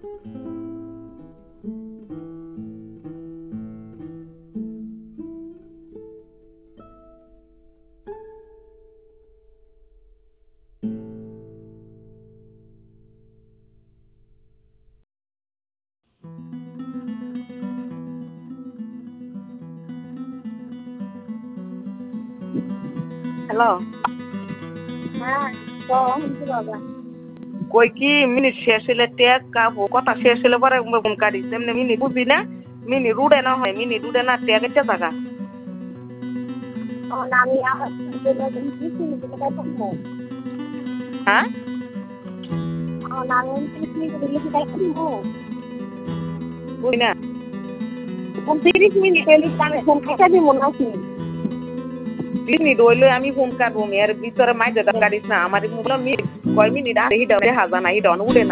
Hello, হ্যাঁ, কখন কি বাবা? কই কি মিনিট শেষ হইলে টেক কথা শেষ হইলে পরে ফোন কাটিস এমনি মিনিট বুঝি না মিনিট উড়ে না হয় মিনিট উড়ে না টেক একটা জায়গা আমি আমার হ্যাঁ বুঝি না 30 মিনিট হইলে আমি ফোন কেটে দিব নাকি? মিনিট হইলে আমি ফোন কাটবো এর ভিতরে মাইজে কাটিস না আমার কয় মিনিট আর হিডা দেখা জানা হিডা উড়ে না